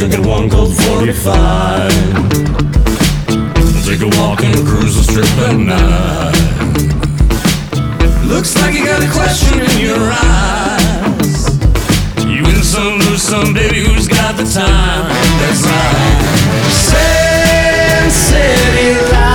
drinking one cold 45. Take a walk and cruise the strip at night. Looks like you got a question in your eyes. You win some, lose some, baby, who's got the time? That's right. Sin City Lights.